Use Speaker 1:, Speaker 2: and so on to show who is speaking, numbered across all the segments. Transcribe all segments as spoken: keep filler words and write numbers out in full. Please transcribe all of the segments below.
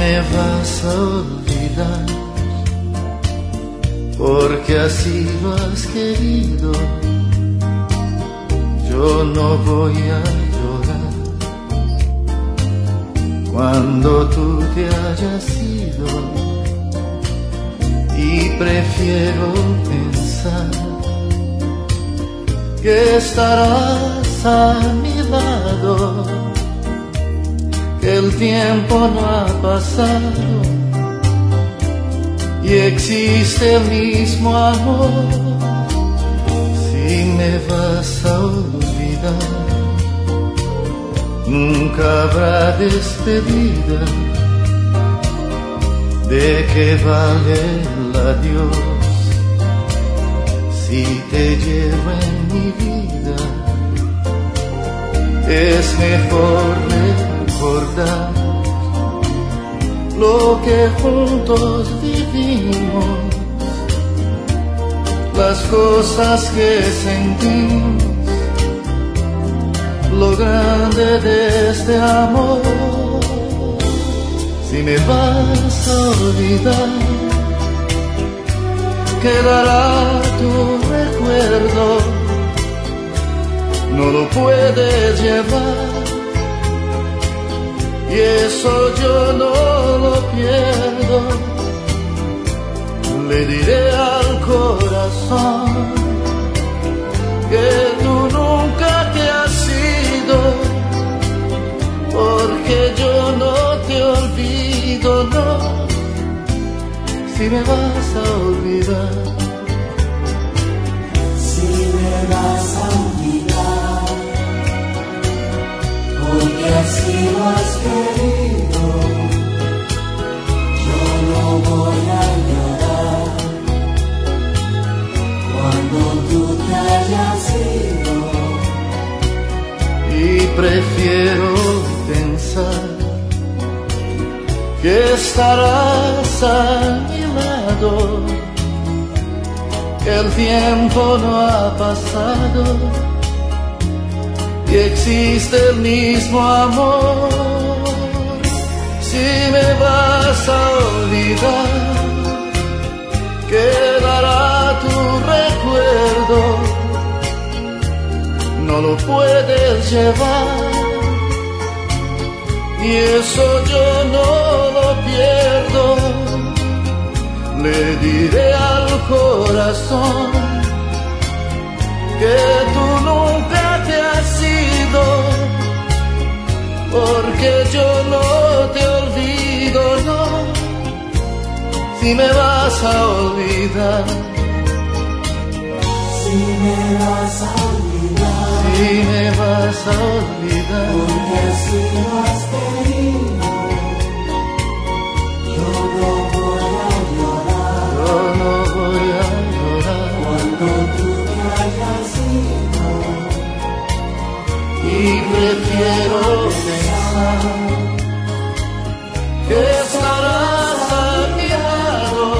Speaker 1: me vas a olvidar, porque así lo has querido, yo no voy a llorar. Cuando tú te hayas ido, y prefiero pensar que estarás a mi lado, que el tiempo no ha pasado y existe el mismo amor. Si me vas a olvidar, nunca habrá despedida. ¿De qué vale el adiós si te llevo en mi vida? Es mejor recordar lo que juntos vivimos, las cosas que sentimos, lo grande de este amor. Si me vas a olvidar, quedará tu recuerdo, no lo puedes llevar, y eso yo no lo pierdo. Le diré al corazón que tú nunca te has ido, porque yo no te olvido, no. Si me vas a olvidar,
Speaker 2: si me vas a olvidar, porque así lo has querido, yo no voy a llorar. Cuando tú te hayas ido,
Speaker 1: y prefiero pensar que estarás a mi lado, que el tiempo no ha pasado y existe el mismo amor. Si me vas a olvidar, quedará tu recuerdo, no lo puedes llevar, y eso yo no lo pierdo. Le diré al corazón que tú nunca te has ido, porque yo no te olvido, no. Si me vas a olvidar,
Speaker 2: si me vas a olvidar,
Speaker 1: si me vas a olvidar,
Speaker 2: porque así lo has querido, yo no voy a llorar.
Speaker 1: yo no voy a llorar.
Speaker 2: Cuando tú te hayas ido,
Speaker 1: Y prefiero pensar que estarás a mi lado,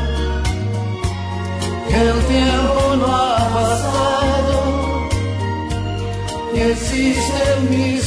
Speaker 1: que el tiempo no ha pasado y existe el mismo